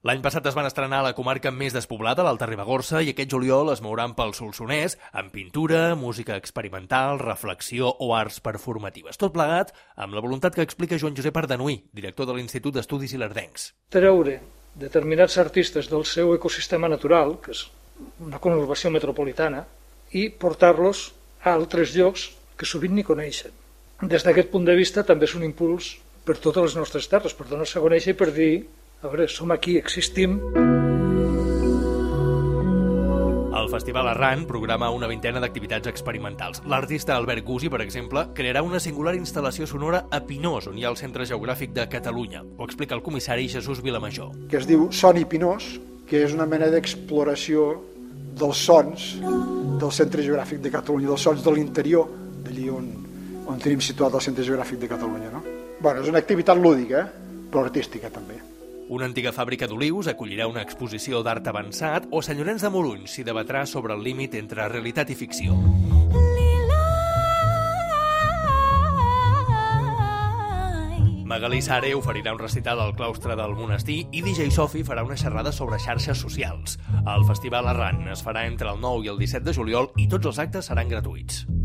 L'any passat es van estrenar a la comarca més despoblada, l'Alta Ribagorça, i aquest juliol es mouran pel Solsonès amb pintura, música experimental, reflexió o arts performatives. Tot plegat amb la voluntat que explica Joan Josep Ardanuy, director de l'Institut d'Estudis Ilerdencs. Treure determinats artistes del seu ecosistema natural, que és una conurbació metropolitana, i portar-los a altres llocs que sovint ni coneixen. Des d'aquest punt de vista també és un impuls per totes les nostres terres, per donar-se a conèixer i per dir: a veure, som aquí, existim. El Festival Arran programa una vintena d'activitats experimentals. L'artista Albert Gusi, per exemple, crearà una singular instal·lació sonora a Pinós, on hi ha el Centre Geogràfic de Catalunya. Ho explica el comissari Jesús Vilamajor. Que es diu Son i Pinós, que és una mena d'exploració dels sons del Centre Geogràfic de Catalunya, dels sons de l'interior, d'allí on tenim situat el Centre Geogràfic de Catalunya. No? Bueno, és una activitat lúdica, però artística també. Una antiga fàbrica d'olius acollirà una exposició d'art avançat o Sant Llorenç de Morunys s'hi debatrà sobre el límit entre realitat i ficció. Magalí Sare oferirà un recital al claustre del monestir i DJ Sofi farà una xerrada sobre xarxes socials. El Festival Arran es farà entre el 9 i el 17 de juliol i tots els actes seran gratuïts.